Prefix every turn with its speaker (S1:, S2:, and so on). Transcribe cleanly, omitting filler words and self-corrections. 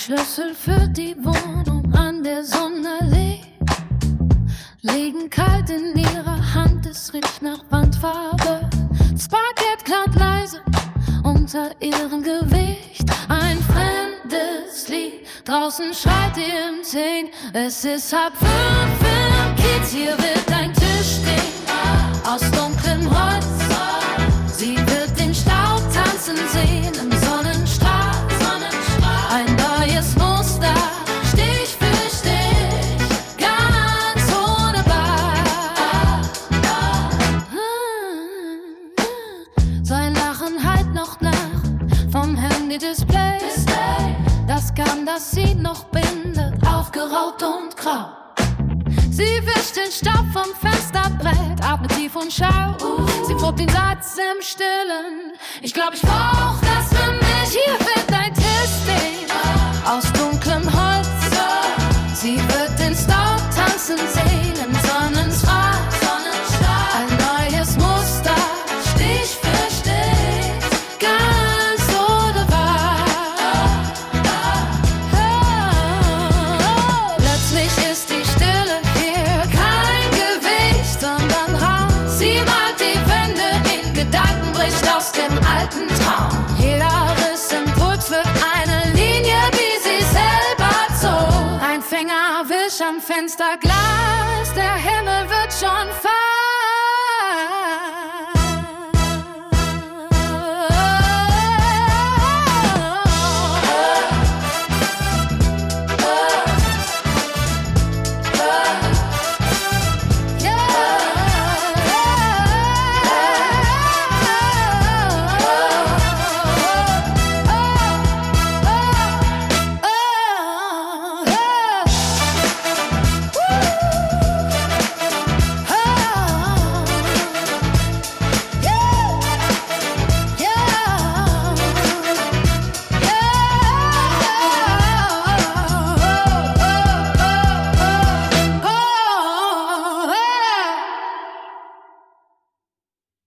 S1: Schlüssel für die Wohnung an der Sonnenallee liegen kalt in ihrer Hand, es riecht nach Wandfarbe. Das Parkett klappt leise unter ihrem Gewicht. Ein fremdes Lied, draußen schreit ihr im 10. Es ist 4:30 im Kiez, hier wird ein Tisch stehen aus dunklem Holz. Sie wird den Staub tanzen sehen im Sonnenstrahl. Ein neues Muster, Stich für Stich, ganz ohne Bar. Sein Lachen hallt noch nach vom Handy-Display. Das Garn, das sie noch bindet, aufgeraucht und grau. Sie wischt den Staub vom Fensterbrett, atmet tief und schaut. Sie probt den Satz im Stillen. Ich glaub, ich brauch das für mich. Hier wird ein Tisch stehen aus dunklem Holz. Sie wird den Staub tanzen sehen im Sonnenstrahl. Ein neues Muster, Stich für Stich, ganz ohne Wahl. Plötzlich ist die Stille hier kein Gewicht, sondern Raum. Sie malt die Wände in Gedanken, bricht aus dem alten Traum. Jeder Riss im Puls wird eine Linie, die sie selber zog. Ein Fingerwisch am Fensterglas, der Himmel wird schon fallen.